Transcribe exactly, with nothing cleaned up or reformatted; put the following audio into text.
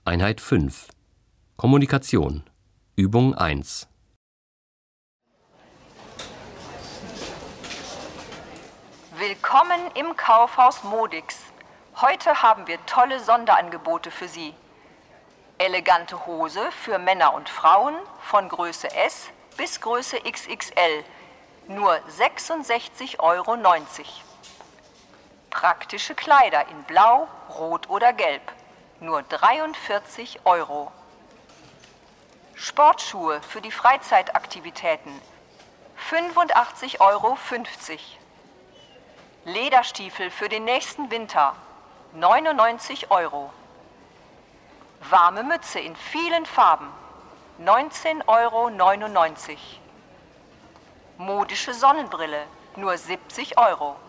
Einheit fünf. Kommunikation. Übung eins. Willkommen im Kaufhaus Modix. Heute haben wir tolle Sonderangebote für Sie. Elegante Hose für Männer und Frauen von Größe S bis Größe X X L. Nur sechsundsechzig Euro neunzig. Praktische Kleider in Blau, Rot oder Gelb. Nur dreiundvierzig Euro. Sportschuhe für die Freizeitaktivitäten. fünfundachtzig Euro fünfzig. Lederstiefel für den nächsten Winter. neunundneunzig Euro. Warme Mütze in vielen Farben. neunzehn Euro neunundneunzig. Modische Sonnenbrille. Nur siebzig Euro.